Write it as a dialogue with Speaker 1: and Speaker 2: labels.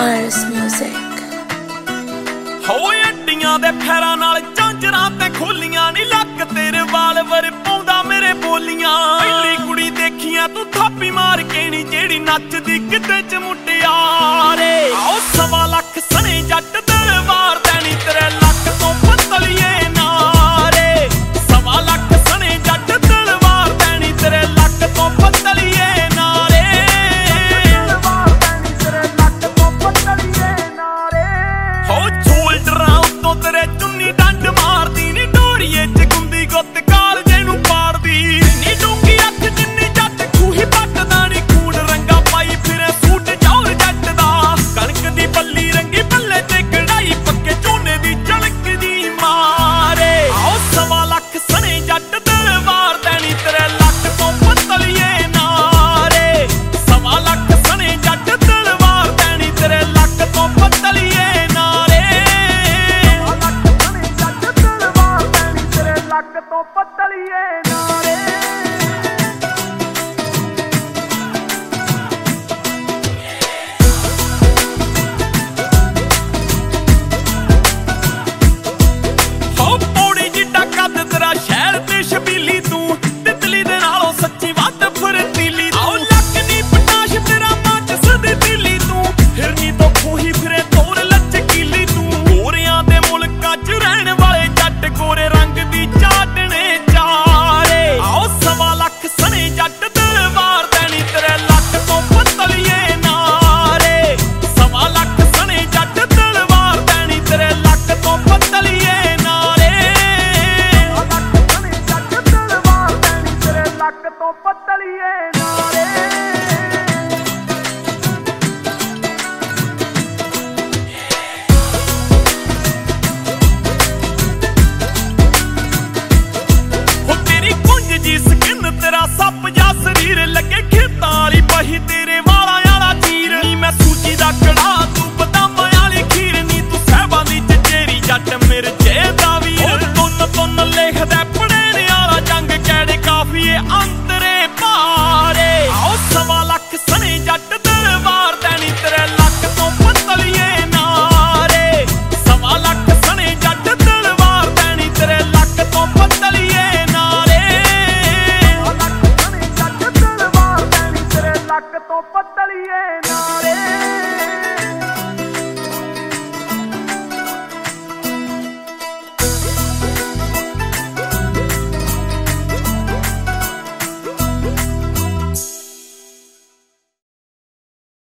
Speaker 1: Ars Music।
Speaker 2: ਹੋਏ ਅੱਡੀਆਂ ਦੇ ਫੈਰਾਂ ਨਾਲ ਝਾਂਜਰਾਂ ਤੇ ਖੋਲੀਆਂ ਨੀ ਲੱਕ ਤੇਰੇ ਵਾਲ ਵਰ ਪਾਉਂਦਾ ਮੇਰੇ ਬੋਲੀਆਂ। ਪਹਿਲੀ ਕੁੜੀ ਦੇਖੀਆਂ ਤੂੰ ਥਾਪੀ ਮਾਰ ਕੇ ਨੀ ਜਿਹੜੀ ਨੱਚਦੀ ਕਿਤੇ ਚ ਮੁਟਿਆਰੇ। ਆਓ 1.25 ਲੱਖ ਸਣੇ ਜੱਟ ਦਿਲ ਵਾਰਦਾ ਨੀ ਤੇਰੇ ਲੱਕ ਤੋਂ ਪਤਲੀਏ ਨਾਰੇ। 1.25 ਲੱਖ ਸਣੇ ਜੱਟ ਦਿਲ ਵਾਰਦਾ ਨੀ ਤੇਰੇ ਲੱਕ ਤੋਂ ਪਤਲੀਏ ਨਾਰੇ। ਹੋ ਸ਼ੋਲਡਰਾਂ ਉੱਤੋਂ ਤੇਰੇ ਚੁੰਨੀ ਡੰਡ ਮਾਰਦੀ ਨੀ ਡੋਰੀਏ ਚ ਗੁੰਦੀ ਗੁੱਤ ਕਾਲਜੇ ਨੂੰ ਪਾੜਦੀ ਨੀ ਡੂੰਗੀ ਅੱਖ ਜਿੰਨੀ ਜੱਟ ਖੂਹੀ ਪੱਟਦਾ ਨੀ ਖੂਨ ਰੰਗਾ ਪਾਈ ਫਿਰੇ ਸੂਟ ਜੌਰ ਜੱਟ ਦਾ। ਕਣਕ ਦੀ ਬੱਲੀ ਰੰਗੀ ਬੱਲੇ ਤੇ ਕਢਾਈ ਪੱਕੇ ਝੋਨੇ ਦੀ ਝਲਕਦੀ ਮਾਰੇ। ਆਓ 1.25 ਲੱਖ ਸਣੇ ਜੱਟ ਦਿਲ ਵਾਰਦਾ ਨੀ ਤੇਰੇ ਲੱਕ ਤੋਂ ਪਤਲੀਏ ਨਾਰੇ। 1.25 ਲੱਖ ਸਣੇ ਜੱਟ ਦਿਲ ਵਾਰਦਾ ਨੀ ਤੇਰੇ ਲੱਕ ਤੋਂ ਪਤਲੀਏ ਨਾਰੇ। ਲੱਕ ਤੋਂ ਪਤਲੀਏ ਨਾਰੇ। ਹੋ ਪੌੜੀ ਜਿੱਡਾ ਕੱਦ ਤੇਰਾ ਸ਼ਹਿਰ ਤੇ ਛਬੀਲੀ ਤੂੰ ਤਿਤਲੀ ਦੇ ਨਾਲੋਂ ਸੱਚੀ ਵੱਧ ਫੁਰਤੀਲੀ। ਆਓ ਲੱਕ ਨੀ ਪਟਾਸ਼ ਤੇਰਾ ਮਾਚਸ ਦੀ ਦਿੱਲੀ ਤੂੰ ਫਿਰਨੀ ਤੋਂ ਖੂਹੀ ਫਿਰੇ ਤੋਰ ਲਚਕੀਲੀ ਤੂੰ। ਗੋਰਿਆਂ ਦੇ ਮੁਲਕਾਂ ਚ ਰਹਿਣ ਵਾਲੇ ਜੱਟ ਗੋਰੇ ਰੰਗ ਦੀ ਚਾਟਣੇ ਚਾਰੇ। ਆਓ 1.25 ਲੱਖ ਸਣੇ ਜੱਟ ਦਿਲ ਵਾਰਦਾ ਨੀ ਤੇਰੇ ਲੱਕ ਤੋਂ ਪਤਲੀਏ ਨਾਰੇ। 1.25 ਲੱਖ ਸਣੇ ਜੱਟ ਦਿਲ ਵਾਰਦਾ ਨੀ ਤੇਰੇ ਲੱਕ ਤੋਂ ਪਤਲੀਏ ਨਾਰੇ। 1.25 ਲੱਖ ਸਣੇ ਜੱਟ ਦਿਲ ਵਾਰਦਾ ਨੀ ਤੇਰੇ ਲੱਕ ਤੋਂ ਪਤਲੀਏ ਨਾਰੇ।